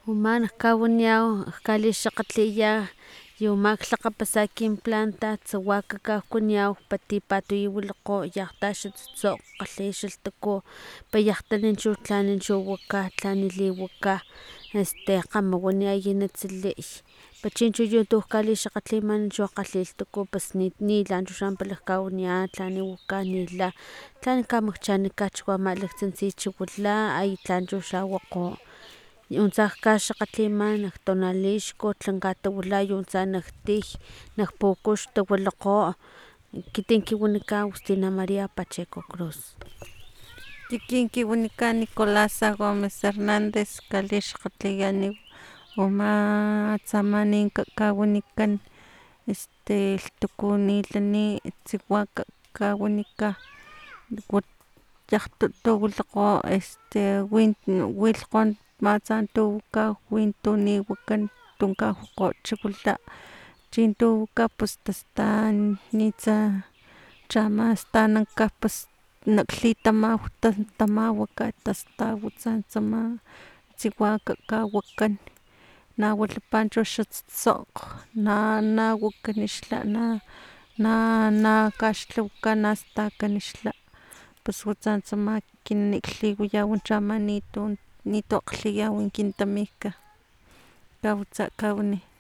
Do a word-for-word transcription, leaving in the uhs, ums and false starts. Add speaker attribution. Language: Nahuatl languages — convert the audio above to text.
Speaker 1: Uma kawaniyaw kalixakgatliya yu ama lhakgapasa kin planta tsawa kakawaniyaw pati patuyuwilikgo yakgta xa tsutsokg kgalhi xalhtuku payakgtani chu lhani chu waka lhani liwaka este kgamawaniya na tsiliy pa chinchi tu kalixakgatliman chu kgalhi lhtuku pus nila chu pala kawaniyan lhani waka nila lhani kamakchani kachiwa ama laktsintsi chiwila ay lhan chu xawakgo yuntsa kaxakgatliman nak tonalixco katawila yuntsa nak tij nak pukuxtu wilakgo ekiti kin wanikan Justina Maria Pacheco Cruz.
Speaker 2: Ekitin kin wanikan Nicolasa Gomez Hernandez kalixakgatliyani uma atsamani kawanikan este lhtukunilani tsiwaka kawanika yakgtutu wilakgo este wi wilkgo matsa tu waka wi tu ni wakan tun kawakgo chiwila chintu waka pus tastan nitsa chama stananka pus naklhitamau tamawaka tastawatsa tsama tsiwaka kawakan nawilapa chu xa tsutsokg na nawakan xla na na kaxlhawaka nastakani xla pus watsa tsama ekinan kliwiyau chama nitu nitu akgliyaw kin tamika kawatsa kawani.